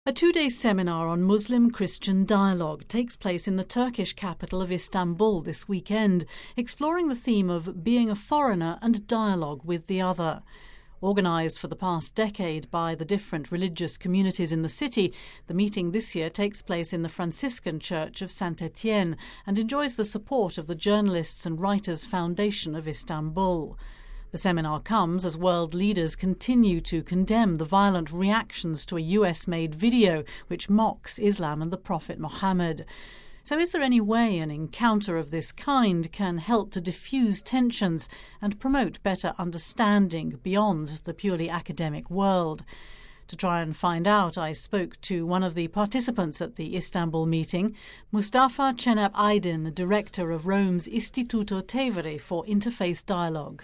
A two-day seminar on Muslim-Christian dialogue takes place in the Turkish capital of Istanbul this weekend, exploring the theme of being a foreigner and dialogue with the other. Organised for the past decade by the different religious communities in the city, the meeting this year takes place in the Franciscan Church of Saint-Étienne and enjoys the support of the Journalists and Writers Foundation of Istanbul. The seminar comes as world leaders continue to condemn the violent reactions to a US-made video which mocks Islam and the Prophet Muhammad. So is there any way an encounter of this kind can help to diffuse tensions and promote better understanding beyond the purely academic world? To try and find out, I spoke to one of the participants at the Istanbul meeting, Mustafa Cenap Aydin, director of Rome's Istituto Tevere for Interfaith Dialogue.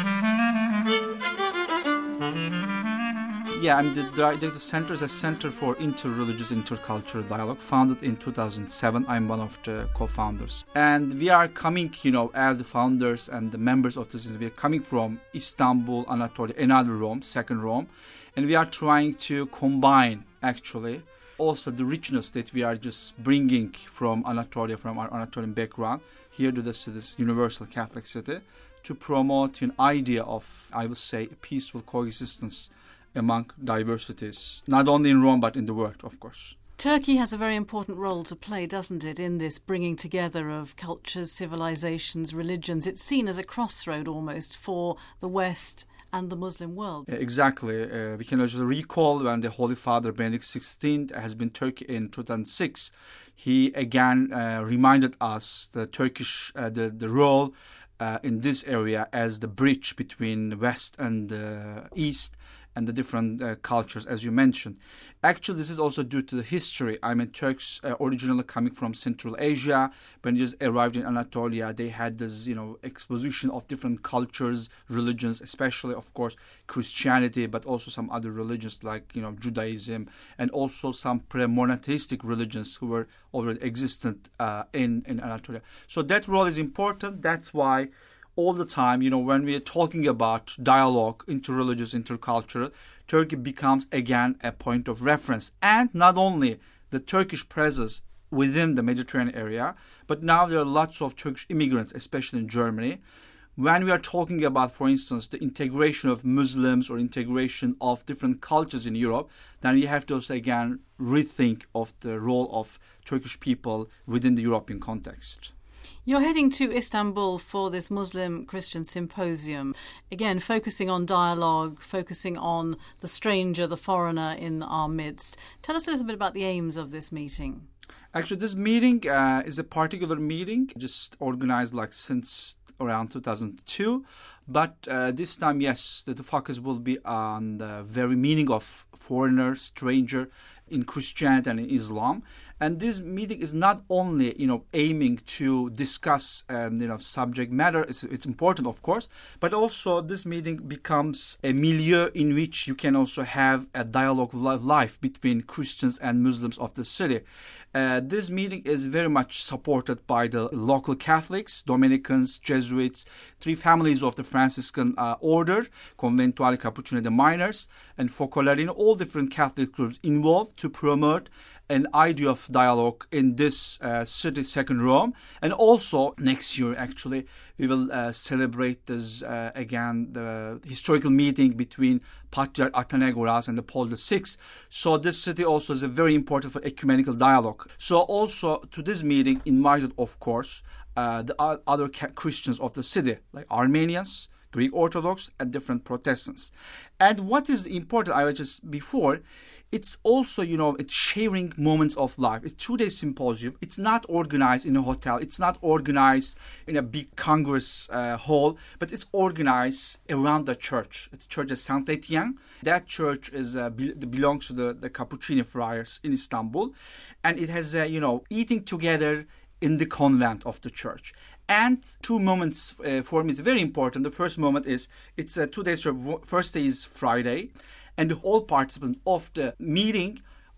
Yeah, I'm the director of the center is a center for interreligious, intercultural dialogue, founded in 2007. I'm one of the co-founders. And we are coming, as the founders and the members of this, we are coming from Istanbul, Anatolia, another Rome, second Rome. And we are trying to combine, actually, also the richness that we are just bringing from Anatolia, from our Anatolian background, here to this universal Catholic city, to promote an idea of, I would say, peaceful coexistence among diversities, not only in Rome, but in the world, of course. Turkey has a very important role to play, doesn't it, in this bringing together of cultures, civilizations, religions. It's seen as a crossroad almost for the West and the Muslim world. Exactly. We can also recall when the Holy Father Benedict XVI has been Turkey in 2006. He again reminded us the Turkish the role in this area as the bridge between the West and the East and the different cultures, as you mentioned. Actually, this is also due to the history. Turks originally coming from Central Asia. When they just arrived in Anatolia, they had this, exposition of different cultures, religions, especially, of course, Christianity, but also some other religions like, Judaism, and also some pre-monotheistic religions who were already existent in Anatolia. So that role is important. That's why all the time, when we are talking about dialogue, interreligious, intercultural, Turkey becomes again a point of reference. And not only the Turkish presence within the Mediterranean area, but now there are lots of Turkish immigrants, especially in Germany. When we are talking about, for instance, the integration of Muslims or integration of different cultures in Europe, then we have to also again rethink of the role of Turkish people within the European context. You're heading to Istanbul for this Muslim-Christian symposium, again focusing on dialogue, focusing on the stranger, the foreigner in our midst. Tell us a little bit about the aims of this meeting. Actually, this meeting is a particular meeting, just organized since around 2002. But this time, yes, the focus will be on the very meaning of foreigner, stranger in Christianity and in Islam. And this meeting is not only, aiming to discuss, subject matter. It's important, of course, but also this meeting becomes a milieu in which you can also have a dialogue of life between Christians and Muslims of the city. This meeting is very much supported by the local Catholics, Dominicans, Jesuits, three families of the Franciscan order, Conventuali Cappuccini de Minors, and Focolari, all different Catholic groups involved to promote an idea of dialogue in this city, second Rome. And also next year, actually, we will celebrate this, again, the historical meeting between Patriarch Athenagoras and the Paul VI. So this city also is very important for ecumenical dialogue. So also to this meeting invited, of course, the other Christians of the city, like Armenians, Greek Orthodox, and different Protestants. And what is important, I was just before, it's also, it's sharing moments of life. It's 2-day symposium. It's not organized in a hotel. It's not organized in a big Congress hall, but it's organized around the church. It's Church of Saint-Étienne. That church belongs to the Cappuccini friars in Istanbul. And it has, eating together in the convent of the church. And two moments for me is very important. The first moment is, it's 2 days. First day is Friday. And the whole participants of the meeting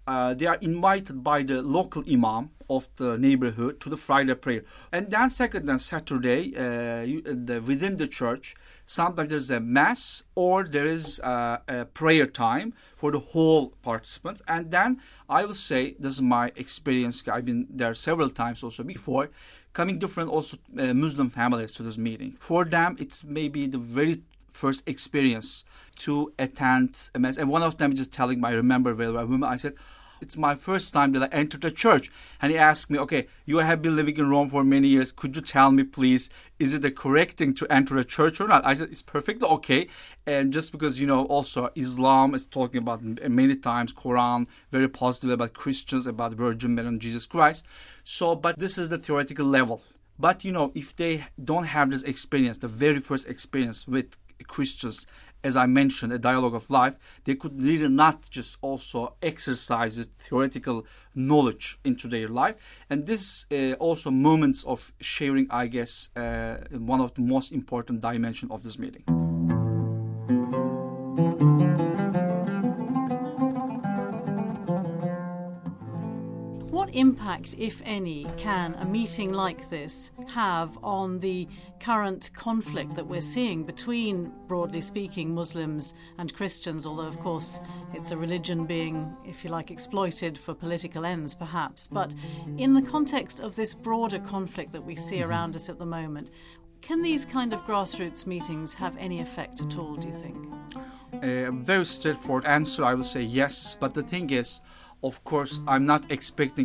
they are invited by the local imam of the neighborhood to the Friday prayer. And then second and Saturday, within the church, sometimes there's a mass or there is a prayer time for the whole participants. And then I will say, this is my experience, I've been there several times also before, coming different also Muslim families to this meeting. For them, it's maybe the very first experience to attend a mass. And one of them just telling me, I remember very well, I said, it's my first time that I entered a church. And he asked me, okay, you have been living in Rome for many years. Could you tell me, please, is it the correct thing to enter a church or not? I said, it's perfectly okay. And just because, also Islam is talking about many times, Quran, very positive about Christians, about Virgin Mary and Jesus Christ. So, but this is the theoretical level. But, if they don't have this experience, the very first experience with Christians, as I mentioned, a dialogue of life, they could really not just also exercise the theoretical knowledge into their life. And this also moments of sharing, I guess, one of the most important dimensions of this meeting. What impact, if any, can a meeting like this have on the current conflict that we're seeing between, broadly speaking, Muslims and Christians, although, of course, it's a religion being, if you like, exploited for political ends, perhaps. But in the context of this broader conflict that we see around us at the moment, can these kind of grassroots meetings have any effect at all, do you think? A very straightforward answer, I would say yes. But the thing is, of course, I'm not expecting,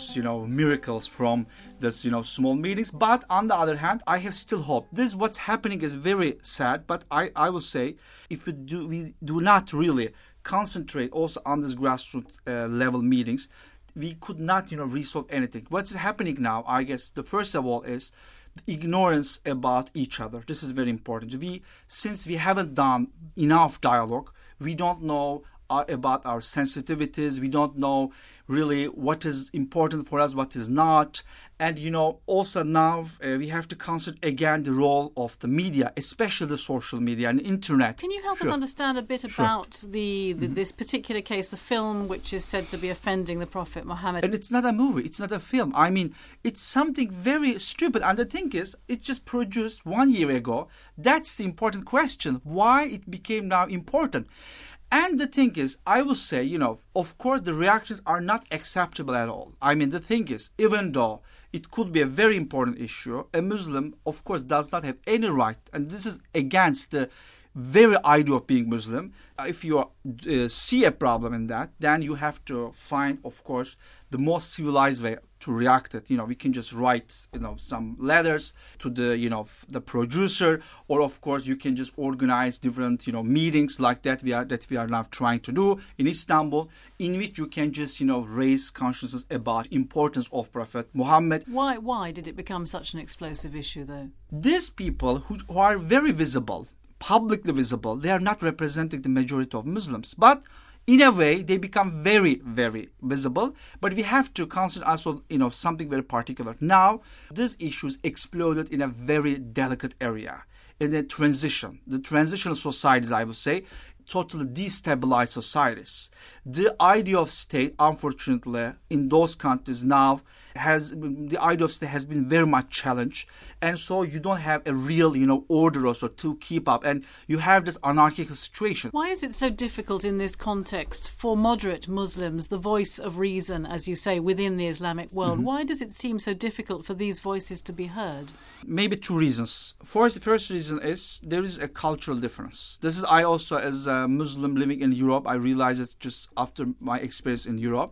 miracles from this, small meetings. But on the other hand, I have still hope. This, what's happening is very sad. But I will say, if we do not really concentrate also on this grassroots level meetings, we could not, resolve anything. What's happening now, I guess, the first of all is ignorance about each other. This is very important. Since we haven't done enough dialogue, we don't know about our sensitivities. We don't know really what is important for us, what is not. And, also now we have to consider again the role of the media, especially the social media and internet. Can you help us understand a bit about this particular case, the film which is said to be offending the Prophet Muhammad? And it's not a movie, it's not a film. I mean, it's something very stupid. And the thing is, it just produced 1 year ago. That's the important question, why it became now important. And the thing is, I will say, of course, the reactions are not acceptable at all. I mean, the thing is, even though it could be a very important issue, a Muslim, of course, does not have any right, and this is against the very idea of being Muslim. If you see a problem in that, then you have to find, of course, the most civilized way to react it. We can just write, some letters to the, the producer, or of course you can just organize different, meetings like that we are now trying to do in Istanbul, in which you can just, raise consciousness about importance of Prophet Muhammad. Why did it become such an explosive issue, though? These people who are very visible, publicly visible, they are not representing the majority of Muslims, but in a way, they become very, very visible. But we have to consider also, something very particular. Now, this issue exploded in a very delicate area, in the transitional societies, I would say, totally destabilized societies. The idea of state, unfortunately, in those countries now, the idea of state has been very much challenged. And so you don't have a real, order also to keep up. And you have this anarchical situation. Why is it so difficult in this context for moderate Muslims, the voice of reason, as you say, within the Islamic world? Why does it seem so difficult for these voices to be heard? Maybe two reasons. The first reason is there is a cultural difference. This is, I also, as a Muslim living in Europe, I realized it just after my experience in Europe.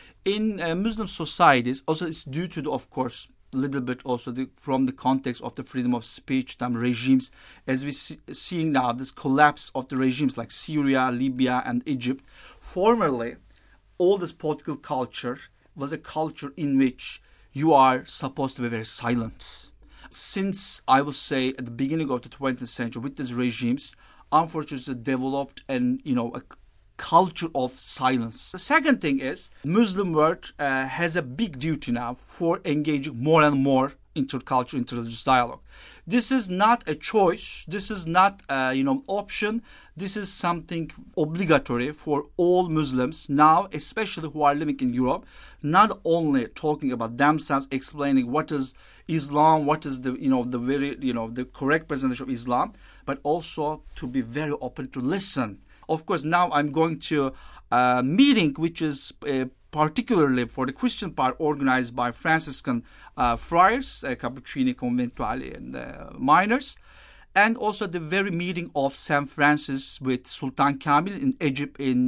In Muslim societies, also it's due to, of course, a little bit also from the context of the freedom of speech, regimes, as we seeing now this collapse of the regimes like Syria, Libya, and Egypt. Formerly, all this political culture was a culture in which you are supposed to be very silent. Since, I would say, at the beginning of the 20th century, with these regimes, unfortunately developed a culture of silence. The second thing is Muslim world has a big duty now for engaging more and more intercultural, interreligious dialogue. This is not a choice. This is not option. This is something obligatory for all Muslims now, especially who are living in Europe. Not only talking about themselves, explaining what is Islam, what is the correct presentation of Islam, but also to be very open to listen. Of course, now I'm going to a meeting which is particularly for the Christian part organized by Franciscan friars, Cappuccini Conventuali and minors, and also the very meeting of St. Francis with Sultan Kamil in Egypt in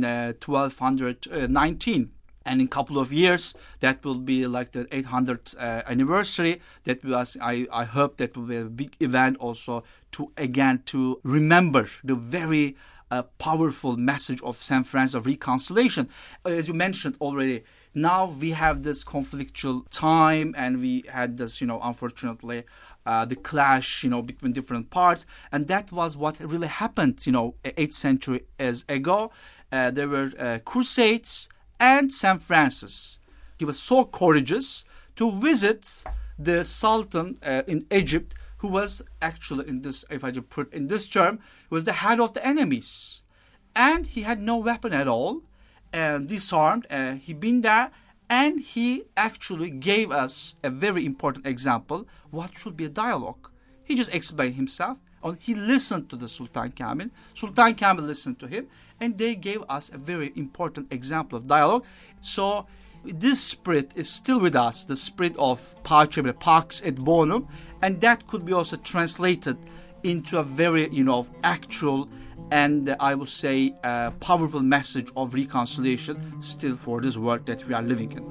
1219. And in a couple of years, that will be like the 800th anniversary. That was, I hope that will be a big event also to remember the very powerful message of St. Francis of reconciliation. As you mentioned already, now we have this conflictual time, and we had this, unfortunately, the clash, between different parts. And that was what really happened, 8th century ago. There were crusades, and St. Francis, he was so courageous to visit the Sultan in Egypt, who was actually in this, if I just put in this term, was the head of the enemies. And he had no weapon at all, and disarmed. He been there, and he actually gave us a very important example, what should be a dialogue. He just explained himself, and he listened to the Sultan Kamil. Sultan Kamil listened to him, and they gave us a very important example of dialogue. So this spirit is still with us, the spirit of Pax et Bonum, and that could be also translated into a very, actual and I would say powerful message of reconciliation still for this world that we are living in.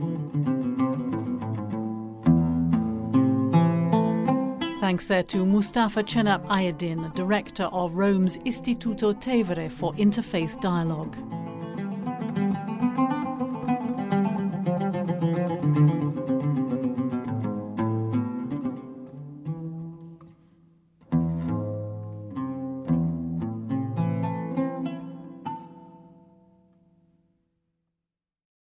Thanks there to Mustafa Cenap Ayedin, Director of Rome's Istituto Tevere for Interfaith Dialogue.